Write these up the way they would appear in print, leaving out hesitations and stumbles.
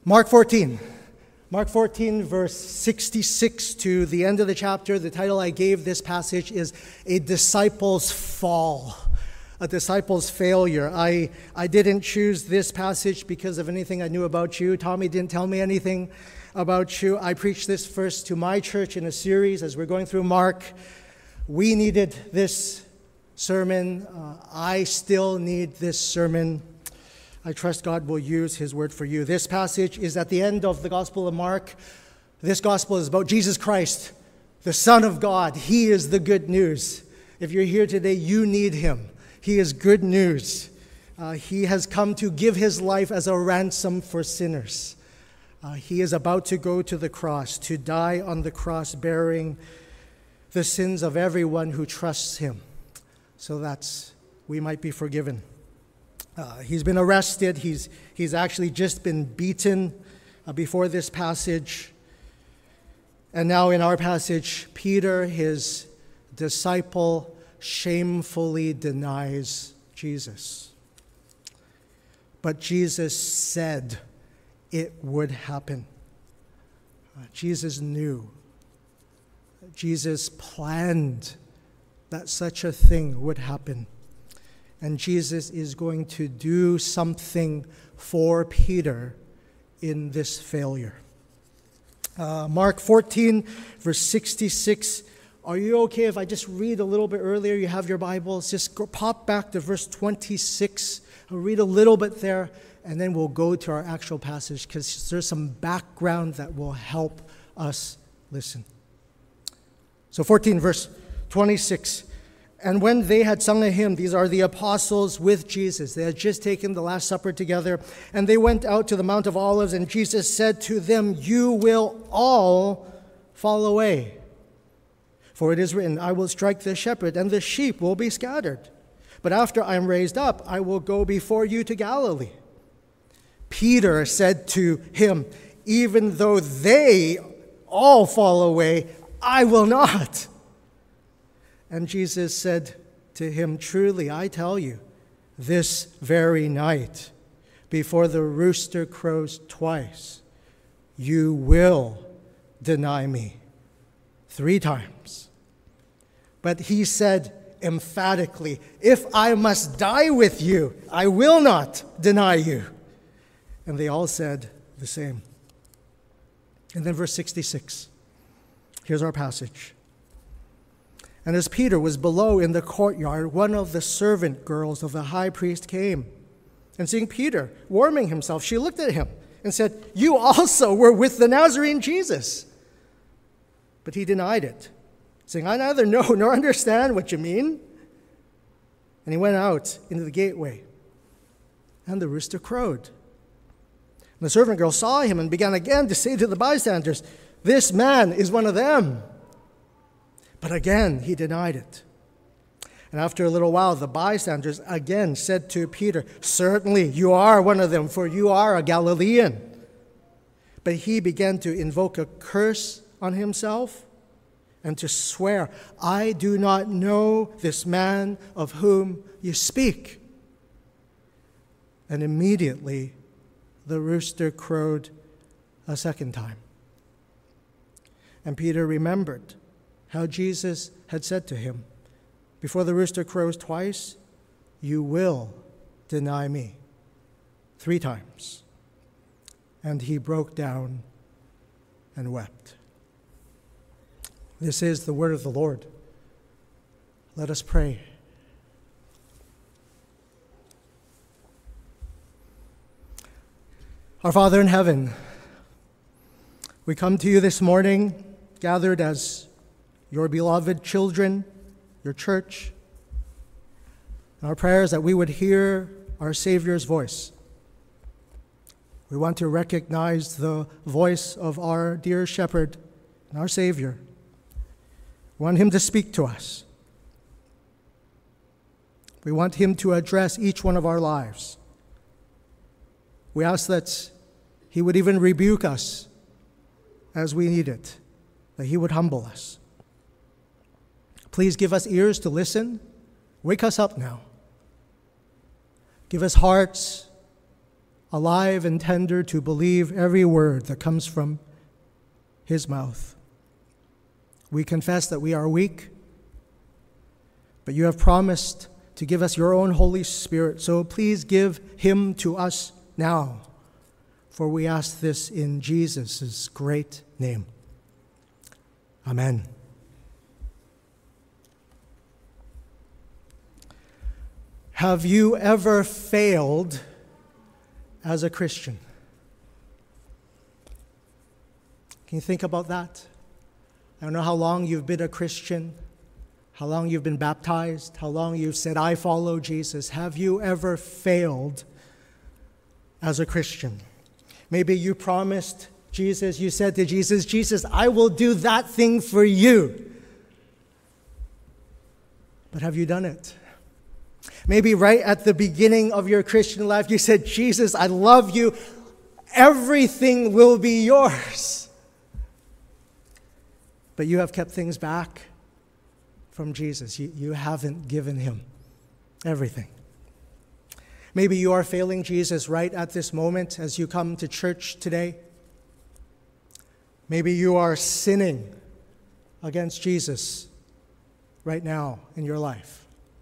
Mark 14. Mark 14, verse 66 to the end of the chapter. The title I gave this passage is A Disciple's Fall, a disciple's failure. I didn't choose this passage because of anything I knew about you. Tommy didn't tell me anything about you. I preached this first to my church in a series as we're going through Mark. We needed this sermon. I still need this sermon. I trust God will use his word for you. This passage is at the end of the Gospel of Mark. This gospel is about Jesus Christ, the Son of God. He is the good news. If you're here today, you need him. He is good news. He has come to give his life as a ransom for sinners. He is about to go to the cross, to die on the cross, bearing the sins of everyone who trusts him, so that we might be forgiven. He's been arrested. He's actually just been beaten before this passage. And now in our passage, Peter, his disciple, shamefully denies Jesus. But Jesus said it would happen. Jesus knew. Jesus planned that such a thing would happen. And Jesus is going to do something for Peter in this failure. Mark 14, verse 66. Are you okay if I just read a little bit earlier? You have your Bibles. Just pop back to verse 26. I'll read a little bit there, and then we'll go to our actual passage because there's some background that will help us listen. So 14, verse 26. And when they had sung a hymn, these are the apostles with Jesus. They had just taken the Last Supper together. And they went out to the Mount of Olives, and Jesus said to them, "You will all fall away. For it is written, I will strike the shepherd, and the sheep will be scattered. But after I am raised up, I will go before you to Galilee." Peter said to him, "Even though they all fall away, I will not." And Jesus said to him, "Truly, I tell you, this very night, before the rooster crows twice, you will deny me 3 times. But he said emphatically, "If I must die with you, I will not deny you." And they all said the same. And then verse 66. Here's our passage. And as Peter was below in the courtyard, one of the servant girls of the high priest came. And seeing Peter warming himself, she looked at him and said, "You also were with the Nazarene Jesus." But he denied it, saying, "I neither know nor understand what you mean." And he went out into the gateway, and the rooster crowed. And the servant girl saw him and began again to say to the bystanders, "This man is one of them." But again he denied it. And after a little while, the bystanders again said to Peter, "Certainly you are one of them, for you are a Galilean." But he began to invoke a curse on himself and to swear, "I do not know this man of whom you speak." And immediately the rooster crowed a second time. And Peter remembered how Jesus had said to him, "Before the rooster crows twice, you will deny me 3 times." And he broke down and wept. This is the word of the Lord. Let us pray. Our Father in heaven, we come to you this morning, gathered as your beloved children, your church. And our prayer is that we would hear our Savior's voice. We want to recognize the voice of our dear shepherd and our Savior. We want him to speak to us. We want him to address each one of our lives. We ask that he would even rebuke us as we need it, that he would humble us. Please give us ears to listen. Wake us up now. Give us hearts alive and tender to believe every word that comes from his mouth. We confess that we are weak, but you have promised to give us your own Holy Spirit. So please give him to us now, for we ask this in Jesus' great name. Amen. Have you ever failed as a Christian? Can you think about that? I don't know how long you've been a Christian, how long you've been baptized, how long you've said, I follow Jesus. Have you ever failed as a Christian? Maybe you promised Jesus, you said to Jesus, Jesus, I will do that thing for you. But have you done it? Maybe right at the beginning of your Christian life, you said, Jesus, I love you. Everything will be yours. But you have kept things back from Jesus. You haven't given him everything. Maybe you are failing Jesus right at this moment as you come to church today. Maybe you are sinning against Jesus right now in your life.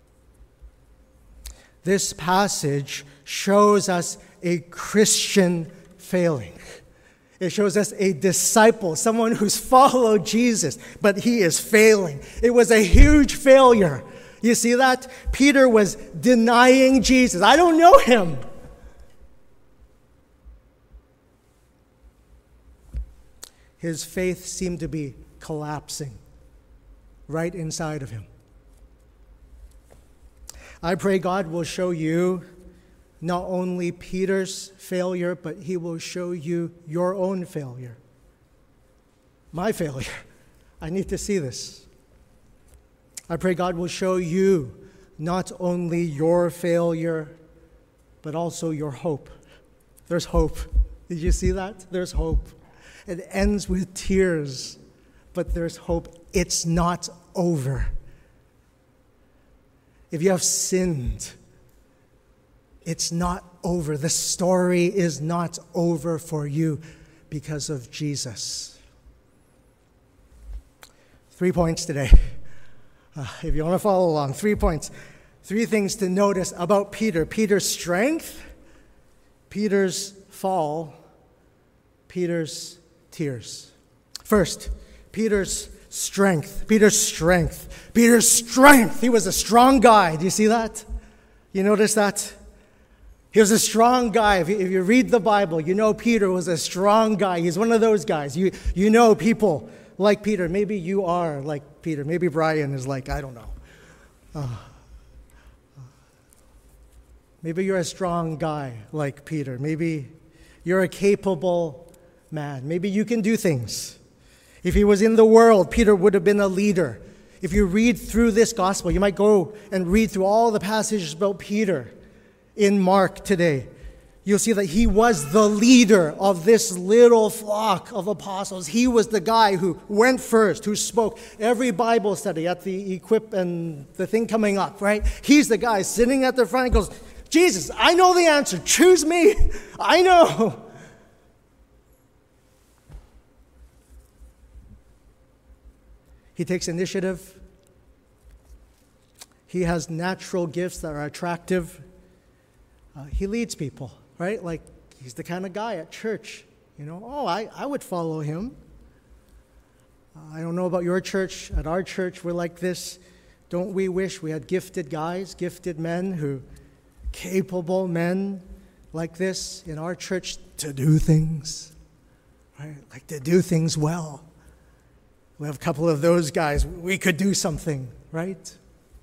This passage shows us a Christian failing. It shows us a disciple, someone who's followed Jesus, but he is failing. It was a huge failure. You see that? Peter was denying Jesus. I don't know him. His faith seemed to be collapsing right inside of him. I pray God will show you not only Peter's failure, but he will show you your own failure. My failure. I need to see this. I pray God will show you not only your failure, but also your hope. There's hope. Did you see that? There's hope. It ends with tears, but there's hope. It's not over. If you have sinned, it's not over. The story is not over for you because of Jesus. 3 points today. If you want to follow along, 3 points. 3 things to notice about Peter. Peter's strength, Peter's fall, Peter's tears. First, Peter's strength. Peter's strength. Peter's strength. He was a strong guy. Do you see that? You notice that? He was a strong guy. If you read the Bible, you know Peter was a strong guy. He's one of those guys. You know people like Peter. Maybe you are like Peter. Maybe Brian is like, I don't know. Maybe you're a strong guy like Peter. Maybe you're a capable man. Maybe you can do things. If he was in the world, Peter would have been a leader. If you read through this gospel, you might go and read through all the passages about Peter in Mark today. You'll see that he was the leader of this little flock of apostles. He was the guy who went first, who spoke every Bible study at the equip and the thing coming up, right? He's the guy sitting at the front and goes, Jesus, I know the answer. Choose me. I know. He takes initiative. He has natural gifts that are attractive. He leads people, right? Like, he's the kind of guy at church, I would follow him. I don't know about your church. At our church, we're like this. Don't we wish we had gifted guys, gifted men, capable men like this in our church to do things, right? Like to do things well. We have a couple of those guys. We could do something, right?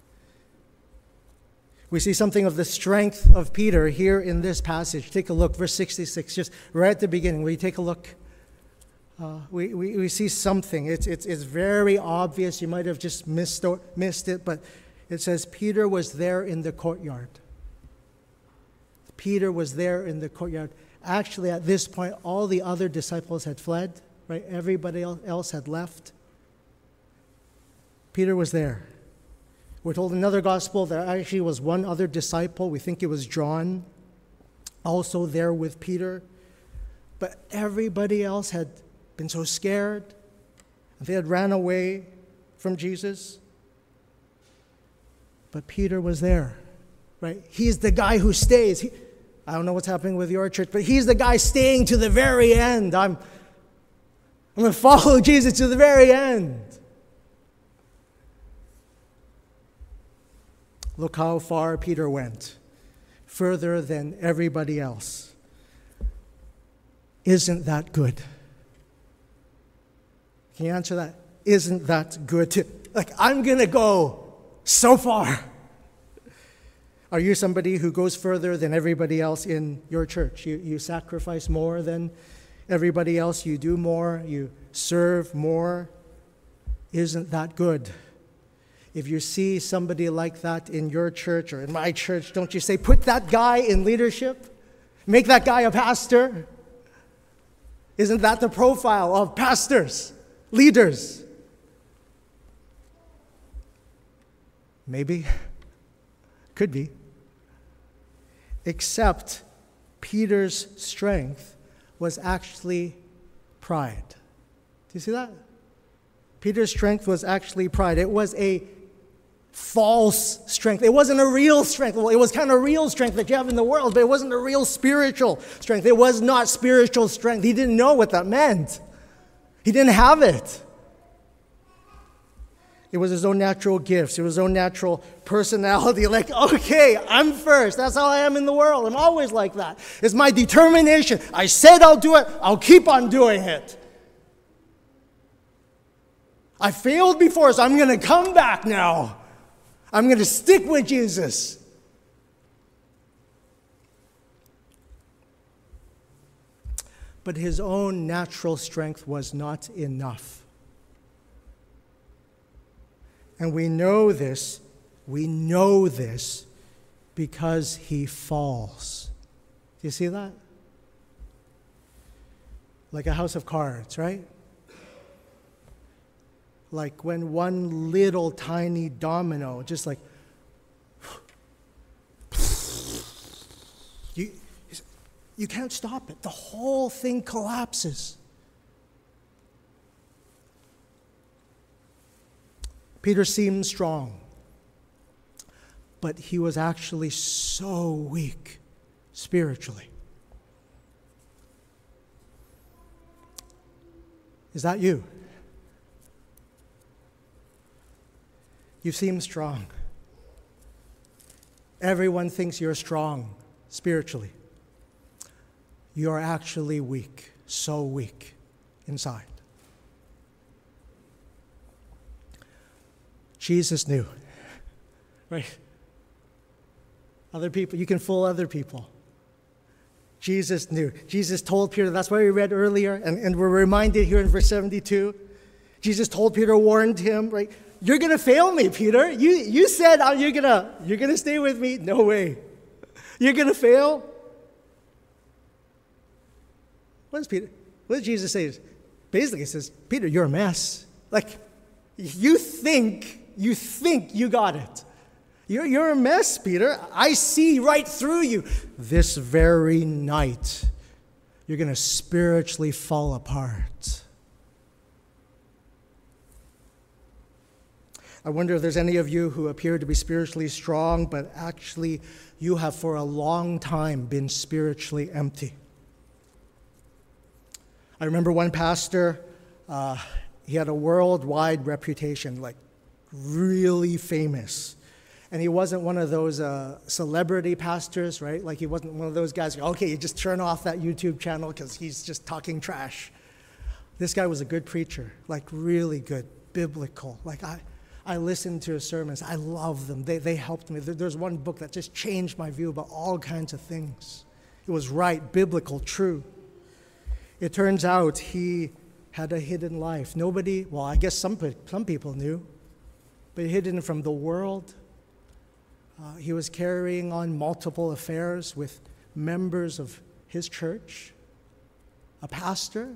We see something of the strength of Peter here in this passage. Take a look, verse 66, just right at the beginning. Will you take a look? We see something. It's very obvious. You might have just missed it, but it says Peter was there in the courtyard. Peter was there in the courtyard. Actually, at this point, all the other disciples had fled, right? Everybody else had left. Peter was there. We're told in another gospel there actually was one other disciple. We think it was John. also there with Peter. But everybody else had been so scared. They had ran away from Jesus. But Peter was there, right? He's the guy who stays. I don't know what's happening with your church, but he's the guy staying to the very end. I'm going to follow Jesus to the very end. Look how far Peter went, further than everybody else. Isn't that good? Can you answer that? Isn't that good? I'm going to go so far. Are you somebody who goes further than everybody else in your church? You sacrifice more than everybody else. You do more. You serve more. Isn't that good? If you see somebody like that in your church or in my church, don't you say, put that guy in leadership? Make that guy a pastor? Isn't that the profile of pastors, leaders? Maybe. Could be. Except Peter's strength was actually pride. Do you see that? Peter's strength was actually pride. It was a false strength. It wasn't a real strength. Well, it was kind of real strength that you have in the world, but it wasn't a real spiritual strength. It was not spiritual strength. He didn't know what that meant. He didn't have it. It was his own natural gifts. It was his own natural personality. Like, okay, I'm first. That's how I am in the world. I'm always like that. It's my determination. I said I'll do it. I'll keep on doing it. I failed before, so I'm going to come back now. I'm going to stick with Jesus. But his own natural strength was not enough. And we know this because he falls. Do you see that? Like a house of cards, right? Like when one little tiny domino just like you can't stop it. The whole thing collapses. Peter seemed strong, but he was actually so weak spiritually. Is that you? You seem strong. Everyone thinks you're strong spiritually. You're actually weak, so weak inside. Jesus knew, right? Other people, you can fool other people. Jesus knew. Jesus told Peter, that's why we read earlier, and we're reminded here in verse 72. Jesus told Peter, warned him, right? You're going to fail me, Peter. You said you're going to stay with me. No way. You're going to fail? What does Jesus say? Basically, he says, Peter, you're a mess. Like, you think you got it. You're a mess, Peter. I see right through you. This very night, you're going to spiritually fall apart. I wonder if there's any of you who appear to be spiritually strong, but actually you have for a long time been spiritually empty. I remember one pastor, he had a worldwide reputation, like really famous. And he wasn't one of those celebrity pastors, right? Like he wasn't one of those guys, okay, you just turn off that YouTube channel because he's just talking trash. This guy was a good preacher, like really good, biblical. Like I listened to his sermons. I love them. They helped me. There's one book that just changed my view about all kinds of things. It was right, biblical, true. It turns out he had a hidden life. Nobody, well, I guess some people knew, but hidden from the world. He was carrying on multiple affairs with members of his church, a pastor.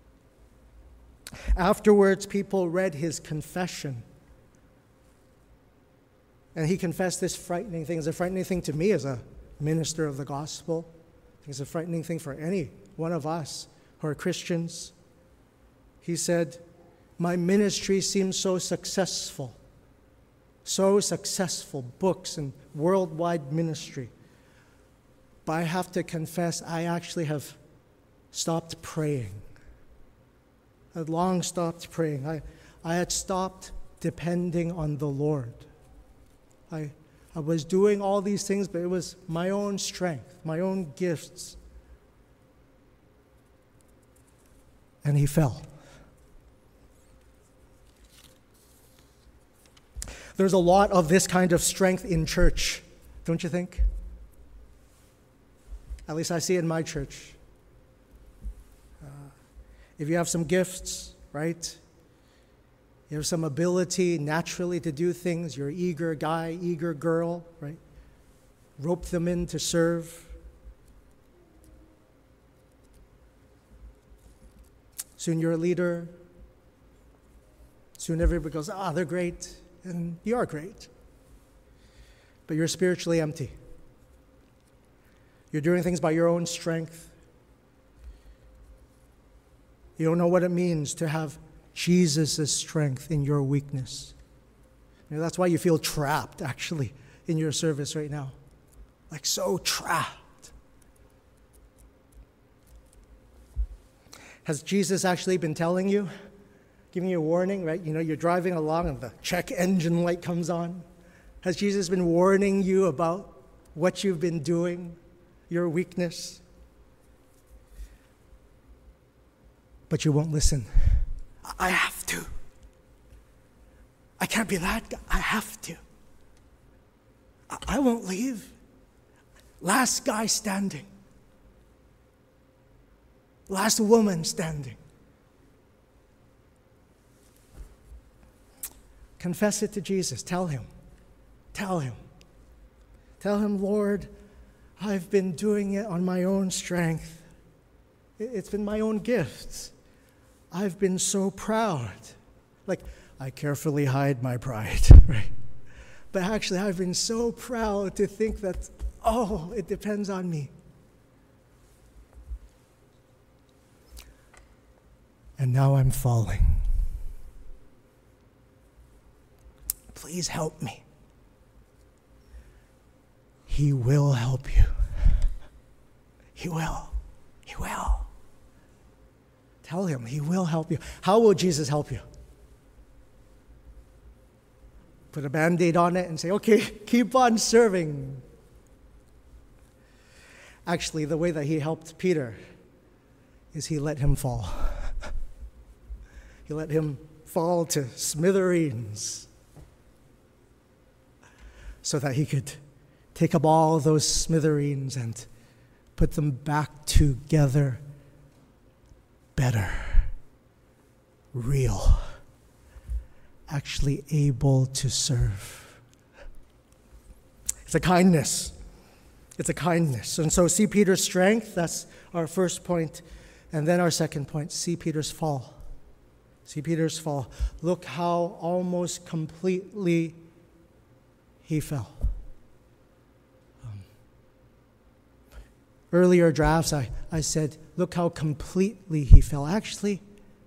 Afterwards, people read his confession. And he confessed this frightening thing. It's a frightening thing to me as a minister of the gospel. It's a frightening thing for any one of us who are Christians. He said, my ministry seems so successful. So successful, books and worldwide ministry. But I have to confess, I actually have stopped praying. I'd long stopped praying. I had stopped depending on the Lord. I was doing all these things, but it was my own strength, my own gifts. And he fell. There's a lot of this kind of strength in church, don't you think? At least I see it in my church. If you have some gifts, right? You have some ability naturally to do things. You're an eager guy, eager girl, right? Rope them in to serve. Soon you're a leader. Soon everybody goes, they're great. And you are great. But you're spiritually empty. You're doing things by your own strength. You don't know what it means to have Jesus' strength in your weakness. That's why you feel trapped, actually, in your service right now. Like so trapped. Has Jesus actually been telling you, giving you a warning, right? You're driving along and the check engine light comes on. Has Jesus been warning you about what you've been doing, your weakness? But you won't listen. I have to. I can't be that guy. I have to. I won't leave. Last guy standing. Last woman standing. Confess it to Jesus. Tell him. Tell him. Tell him, Lord, I've been doing it on my own strength. It's been my own gifts. I've been so proud. Like, I carefully hide my pride, right? But actually, I've been so proud to think that, it depends on me. And now I'm falling. Please help me. He will help you. He will. He will. Tell him he will help you. How will Jesus help you? Put a Band-Aid on it and say, okay, keep on serving. Actually, the way that he helped Peter is he let him fall. He let him fall to smithereens so that he could take up all those smithereens and put them back together better, real, actually able to serve. It's a kindness. It's a kindness. And so see Peter's strength, that's our first point. And then our second point, see Peter's fall. See Peter's fall. Look how almost completely he fell. Earlier drafts, I said, look how completely he fell. Actually,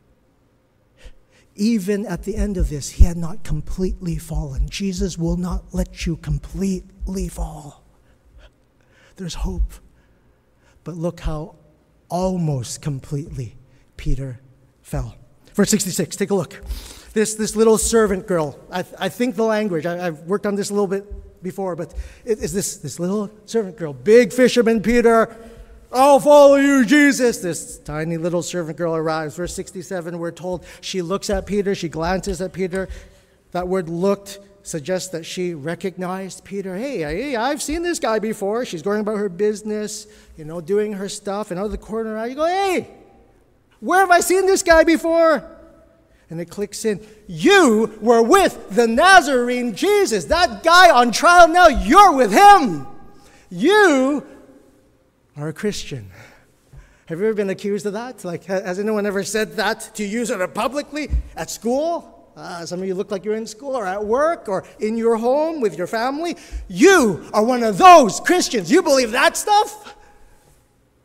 even at the end of this, he had not completely fallen. Jesus will not let you completely fall. There's hope. But look how almost completely Peter fell. Verse 66, take a look. This little servant girl, I think the language, I've worked on this a little bit before, but it's this little servant girl, big fisherman Peter, I'll follow you, Jesus. This tiny little servant girl arrives. Verse 67, we're told she looks at Peter, she glances at Peter. That word looked suggests that she recognized Peter. Hey, I've seen this guy before. She's going about her business, doing her stuff, and out of the corner, you go, hey, where have I seen this guy before? And it clicks in. You were with the Nazarene Jesus. That guy on trial now, you're with him. You are a Christian. Have you ever been accused of that? Like, has anyone ever said that to you sort of publicly at school? Some of you look like you're in school or at work or in your home with your family. You are one of those Christians. You believe that stuff?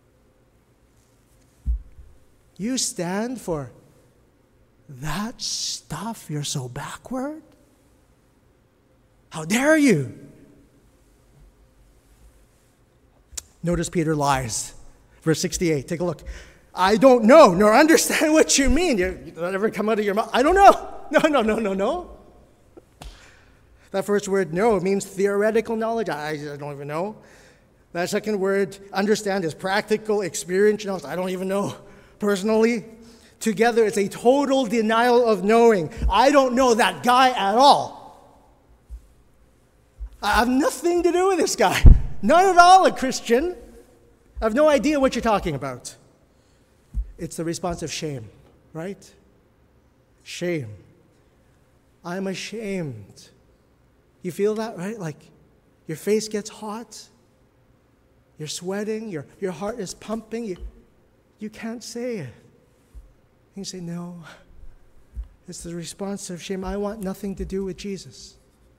You stand for that stuff? You're so backward? How dare you? Notice Peter lies. Verse 68, take a look. I don't know nor understand what you mean. You don't ever come out of your mouth. I don't know. No. That first word, know, means theoretical knowledge. I don't even know. That second word, understand, is practical experience knowledge. I don't even know personally. Together, it's a total denial of knowing. I don't know that guy at all. I have nothing to do with this guy. Not at all a Christian. I have no idea what you're talking about. It's the response of shame, right? Shame. I'm ashamed. You feel that, right? Like your face gets hot. You're sweating. Your heart is pumping. You can't say it. You say, no. It's the response of shame. I want nothing to do with Jesus.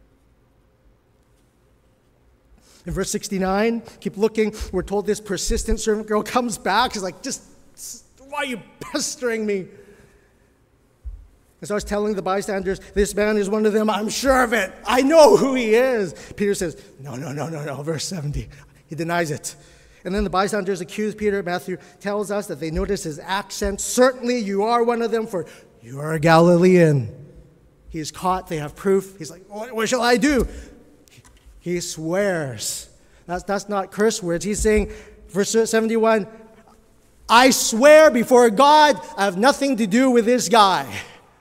In verse 69, keep looking, we're told this persistent servant girl comes back. She's like, why are you pestering me? And starts telling the bystanders, this man is one of them. I'm sure of it. I know who he is. Peter says, no. Verse 70. He denies it. And then the bystanders accuse Peter. Matthew tells us that they notice his accent. Certainly you are one of them, for you are a Galilean. He's caught. They have proof. He's like, what shall I do? He swears. That's not curse words. He's saying, verse 71, I swear before God, I have nothing to do with this guy.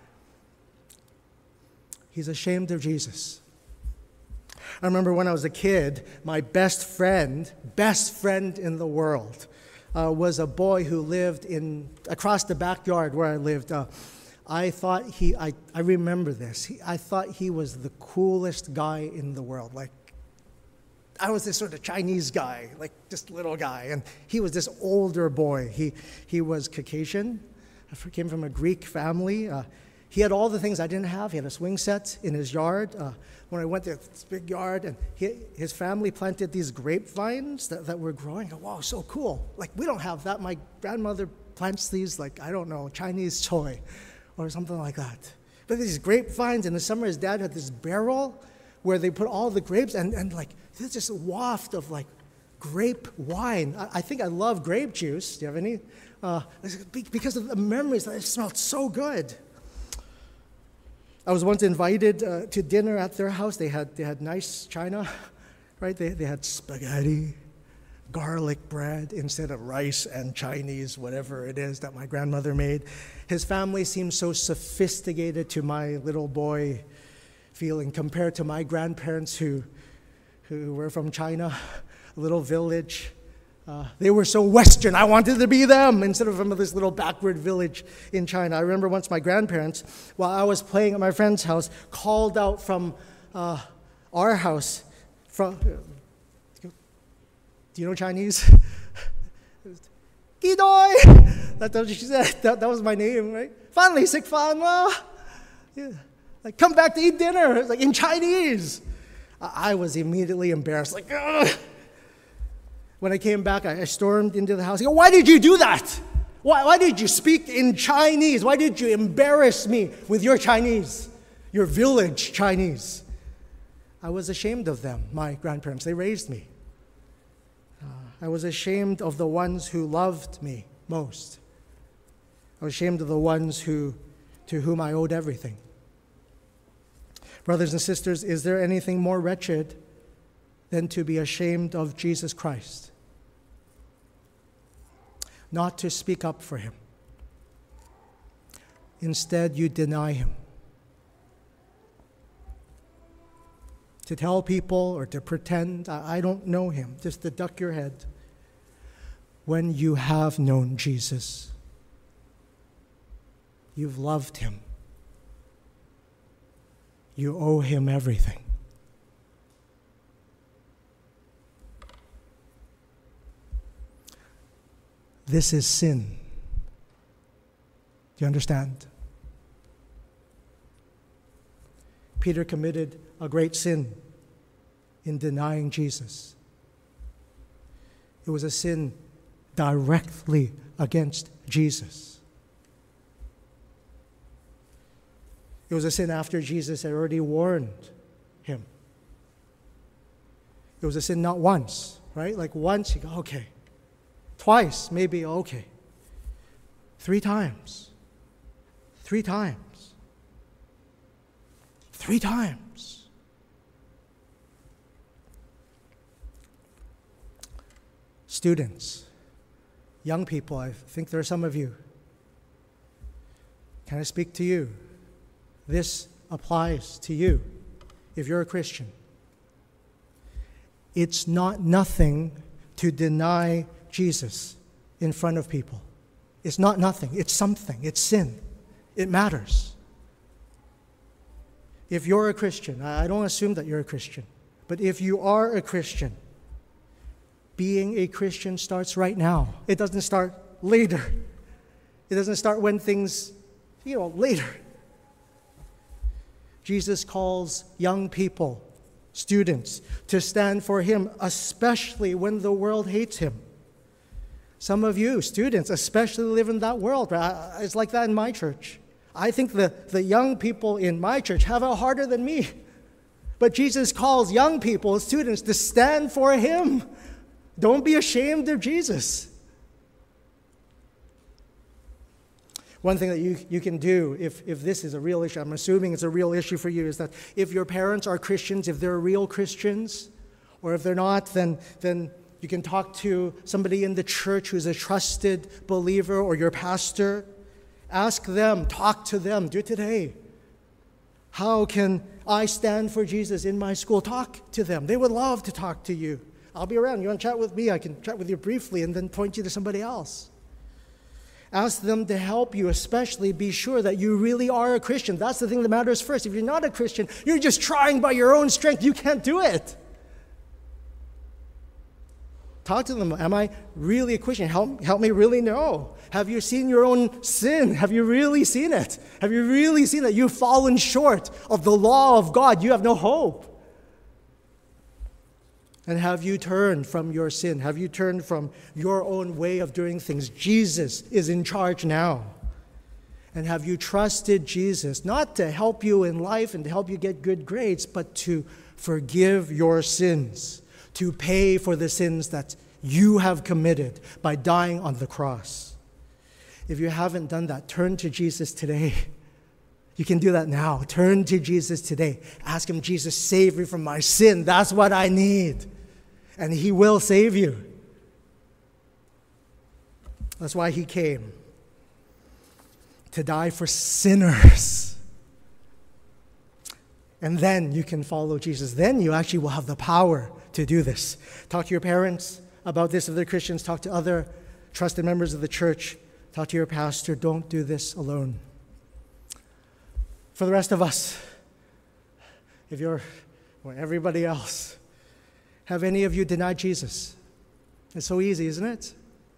He's ashamed of Jesus. I remember when I was a kid, my best friend in the world, was a boy who lived across the backyard where I lived. I remember this. I thought he was the coolest guy in the world. Like, I was this sort of Chinese guy, like just little guy, and he was this older boy. He was Caucasian. I came from a Greek family. He had all the things I didn't have. He had a swing set in his yard. When I went there, this big yard, and his family planted these grapevines that were growing. Wow, so cool. Like, we don't have that. My grandmother plants these, like, I don't know, Chinese choy or something like that. But these grapevines, in the summer, his dad had this barrel where they put all the grapes, and like, there's just a waft of, like, grape wine. I think I love grape juice. Do you have any? Because of the memories, it smelled so good. I was once invited to dinner at their house. They had nice china, right? They had spaghetti, garlic bread instead of rice and Chinese, whatever it is that my grandmother made. His family seemed so sophisticated to my little boy feeling compared to my grandparents who were from China, a little village. They were so Western. I wanted to be them instead of from this little backward village in China. I remember once my grandparents, while I was playing at my friend's house, called out from our house. Do you know Chinese? Gidoi! That's what she said. That was my name, right? Finally, sik fan ma. Yeah. Like, come back to eat dinner. Like, in Chinese. I was immediately embarrassed. Like, ugh. When I came back, I stormed into the house. I go, why did you do that? Why did you speak in Chinese? Why did you embarrass me with your Chinese, your village Chinese? I was ashamed of them, my grandparents. They raised me. I was ashamed of the ones who loved me most. I was ashamed of the ones to whom I owed everything. Brothers and sisters, is there anything more wretched than to be ashamed of Jesus Christ? Not to speak up for him. Instead, you deny him. To tell people or to pretend, I don't know him, just to duck your head. When you have known Jesus, you've loved him. You owe him everything. This is sin. Do you understand? Peter committed a great sin in denying Jesus. It was a sin directly against Jesus. It was a sin after Jesus had already warned him. It was a sin not once, right? Like once, you go, okay. Twice, maybe, okay. 3 times. 3 times. 3 times. Students, young people, I think there are some of you. Can I speak to you? This applies to you if you're a Christian. It's not nothing to deny Jesus in front of people. It's not nothing. It's something. It's sin. It matters. If you're a Christian, I don't assume that you're a Christian, but if you are a Christian, being a Christian starts right now. It doesn't start later. It doesn't start when things, later. Jesus calls young people, students, to stand for him, especially when the world hates him. Some of you, students, especially live in that world. It's like that in my church. I think the young people in my church have it harder than me. But Jesus calls young people, students, to stand for him. Don't be ashamed of Jesus. One thing that you can do if this is a real issue, I'm assuming it's a real issue for you, is that if your parents are Christians, if they're real Christians, or if they're not, then you can talk to somebody in the church who's a trusted believer or your pastor. Ask them, talk to them, do it today. How can I stand for Jesus in my school? Talk to them. They would love to talk to you. I'll be around. You want to chat with me? I can chat with you briefly and then point you to somebody else. Ask them to help you, especially be sure that you really are a Christian. That's the thing that matters first. If you're not a Christian, you're just trying by your own strength. You can't do it. Talk to them. Am I really a Christian? Help me really know. Have you seen your own sin? Have you really seen it? Have you really seen that you've fallen short of the law of God? You have no hope. And have you turned from your sin? Have you turned from your own way of doing things? Jesus is in charge now. And have you trusted Jesus, not to help you in life and to help you get good grades, but to forgive your sins, to pay for the sins that you have committed by dying on the cross? If you haven't done that, turn to Jesus today. You can do that now. Turn to Jesus today. Ask him, Jesus, save me from my sin. That's what I need. And he will save you. That's why he came. To die for sinners. And then you can follow Jesus. Then you actually will have the power to do this. Talk to your parents about this if they're Christians. Talk to other trusted members of the church. Talk to your pastor. Don't do this alone. For the rest of us, if you're or everybody else, have any of you denied Jesus? It's so easy, isn't it?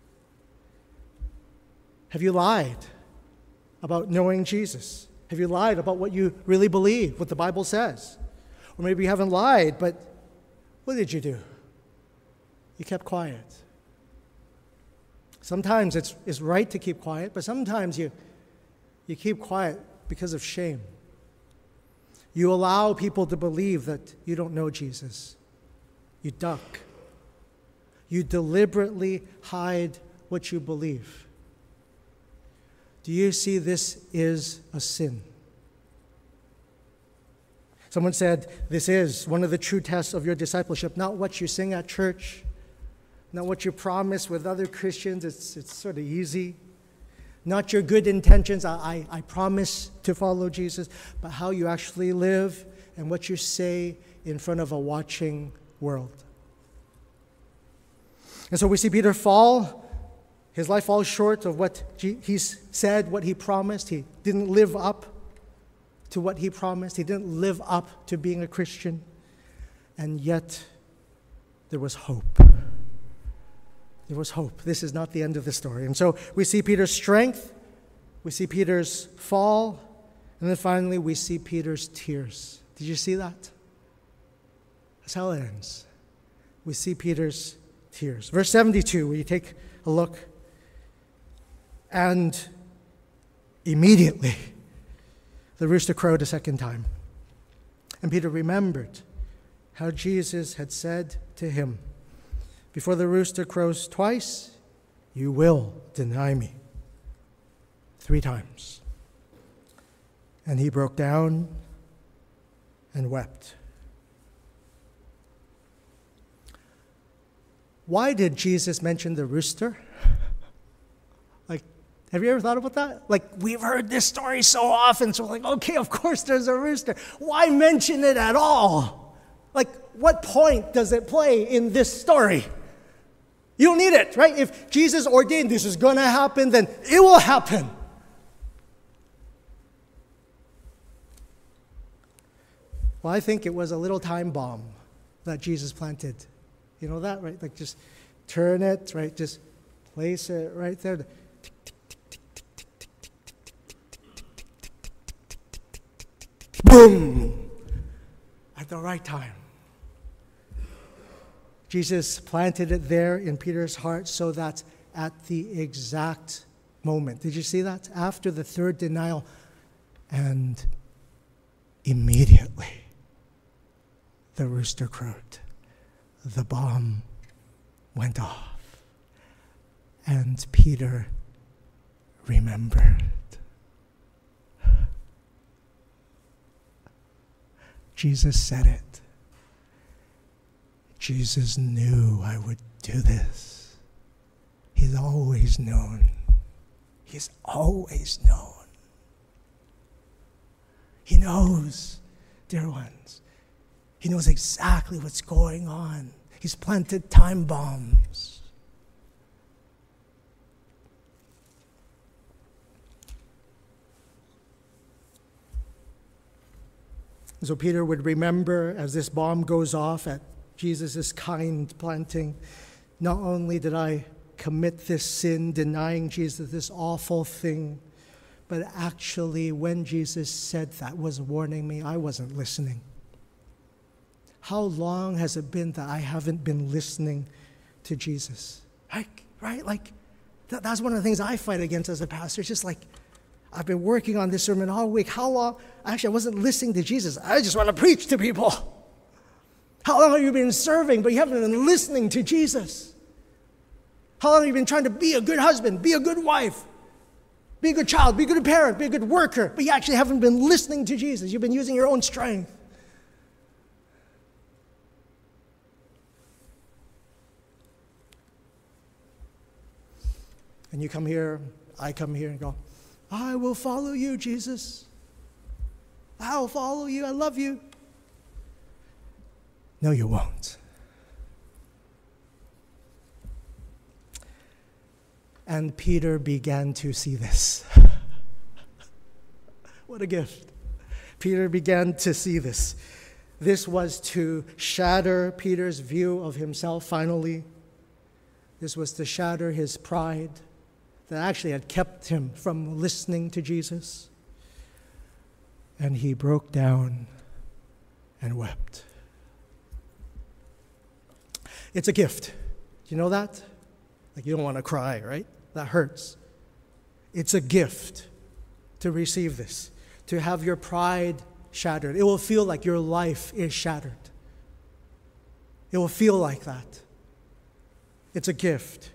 Have you lied about knowing Jesus? Have you lied about what you really believe, what the Bible says? Or maybe you haven't lied, but what did you do? You kept quiet. Sometimes it's right to keep quiet, but sometimes you keep quiet because of shame. You allow people to believe that you don't know Jesus. You duck. You deliberately hide what you believe. Do you see this is a sin? Someone said this is one of the true tests of your discipleship, not what you sing at church, not what you promise with other Christians. It's sort of easy. Not your good intentions, I promise to follow Jesus, but how you actually live and what you say in front of a watching world. And so we see Peter fall. His life falls short of what he said, what he promised. He didn't live up to what he promised. He didn't live up to being a Christian. And yet, there was hope. There was hope. This is not the end of the story. And so we see Peter's strength, we see Peter's fall, and then finally we see Peter's tears. Did you see that? That's how it ends. We see Peter's tears. Verse 72, will you take a look? And immediately The rooster crowed a second time. And Peter remembered how Jesus had said to him, "Before the rooster crows twice, you will deny me 3 times." And he broke down and wept. Why did Jesus mention the rooster? Have you ever thought about that? We've heard this story so often, so okay, of course there's a rooster. Why mention it at all? What point does it play in this story? You don't need it, right? If Jesus ordained this is going to happen, then it will happen. Well, I think it was a little time bomb that Jesus planted. You know that, right? Just turn it, right? Just place it right there. Boom! At the right time. Jesus planted it there in Peter's heart so that at the exact moment. Did you see that? After the 3rd denial, and immediately the rooster crowed. The bomb went off. And Peter remembered. Jesus said it. Jesus knew I would do this. He's always known. He's always known. He knows, dear ones. He knows exactly what's going on. He's planted time bombs. So Peter would remember as this bomb goes off at Jesus' kind planting, not only did I commit this sin, denying Jesus, this awful thing, but actually when Jesus said that, was warning me, I wasn't listening. How long has it been that I haven't been listening to Jesus? Right? That's one of the things I fight against as a pastor. It's just I've been working on this sermon all week. How long? Actually, I wasn't listening to Jesus. I just want to preach to people. How long have you been serving, but you haven't been listening to Jesus? How long have you been trying to be a good husband, be a good wife, be a good child, be a good parent, be a good worker, but you actually haven't been listening to Jesus? You've been using your own strength. And you come here, I come here and go, I will follow you, Jesus. I'll follow you. I love you. No, you won't. And Peter began to see this. What a gift. Peter began to see this. This was to shatter Peter's view of himself finally. This was to shatter his pride that actually had kept him from listening to Jesus. And he broke down and wept. It's a gift. Do you know that? You don't want to cry, right? That hurts. It's a gift to receive this, to have your pride shattered. It will feel like your life is shattered. It will feel like that. It's a gift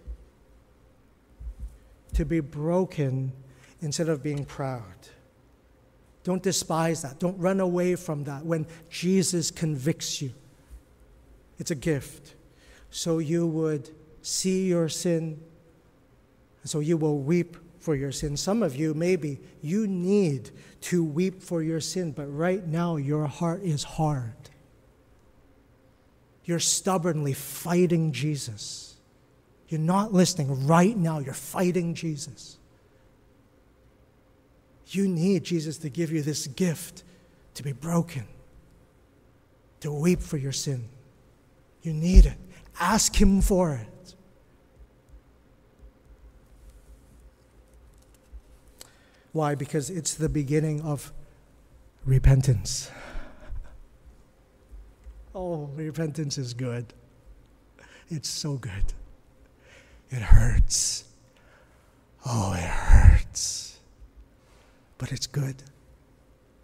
to be broken instead of being proud. Don't despise that. Don't run away from that when Jesus convicts you. It's a gift. So you would see your sin, and so you will weep for your sin. Some of you, maybe, you need to weep for your sin, but right now your heart is hard. You're stubbornly fighting Jesus. You're not listening. Right now, you're fighting Jesus. You need Jesus to give you this gift to be broken, to weep for your sin. You need it. Ask Him for it. Why? Because it's the beginning of repentance. Oh, repentance is good. It's so good. It hurts. Oh, it hurts. But it's good.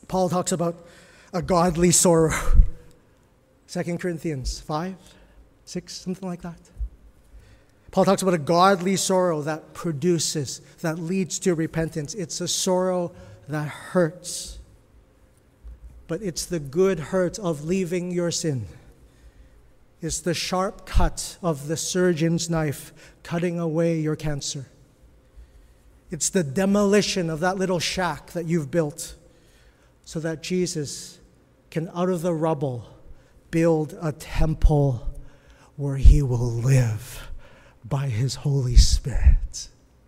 Paul talks about a godly sorrow. 2 Corinthians 5, 6, something like that. Paul talks about a godly sorrow that produces, that leads to repentance. It's a sorrow that hurts. But it's the good hurt of leaving your sin. It's the sharp cut of the surgeon's knife cutting away your cancer. It's the demolition of that little shack that you've built so that Jesus can, out of the rubble, build a temple where he will live by his Holy Spirit.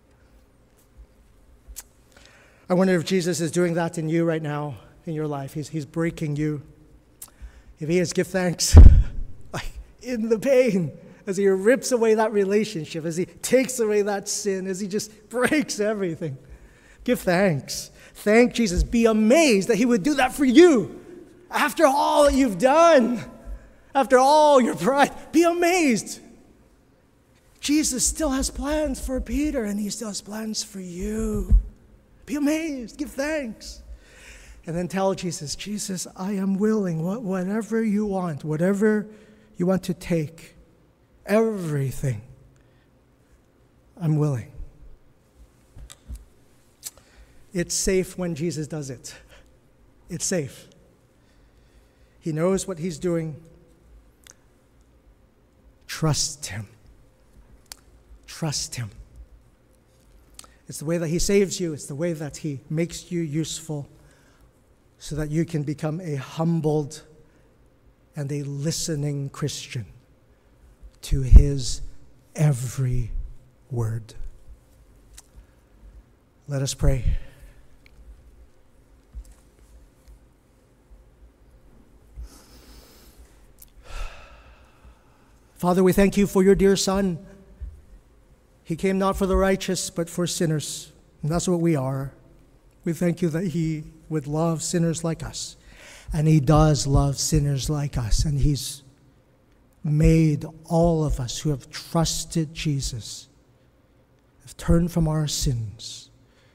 I wonder if Jesus is doing that in you right now, in your life. He's breaking you. If he is, give thanks. Like in the pain, as he rips away that relationship, as he takes away that sin, as he just breaks everything. Give thanks. Thank Jesus. Be amazed that he would do that for you. After all that you've done, after all your pride, be amazed. Jesus still has plans for Peter, and he still has plans for you. Be amazed. Give thanks. And then tell Jesus, Jesus, I am willing. Whatever you want to take, everything, I'm willing. It's safe when Jesus does it. It's safe. He knows what he's doing. Trust him. Trust him. It's the way that he saves you. It's the way that he makes you useful so that you can become a humbled and a listening Christian to his every word. Let us pray. Father, we thank you for your dear Son. He came not for the righteous, but for sinners. And that's what we are. We thank you that he would love sinners like us. And he does love sinners like us. And he's made all of us who have trusted Jesus, have turned from our sins,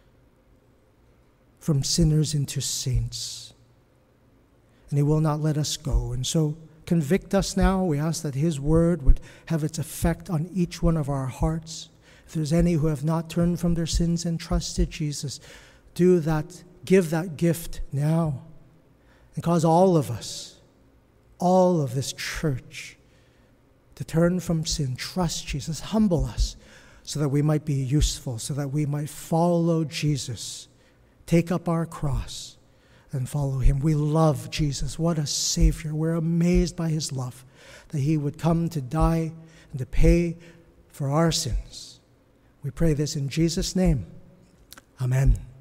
from sinners into saints. And he will not let us go. And so convict us now. We ask that his word would have its effect on each one of our hearts. If there's any who have not turned from their sins and trusted Jesus, do that, give that gift now, and cause all of us, all of this church, to turn from sin, trust Jesus, humble us, so that we might be useful, so that we might follow Jesus, take up our cross, and follow him. We love Jesus. What a Savior. We're amazed by his love, that he would come to die and to pay for our sins. We pray this in Jesus' name. Amen.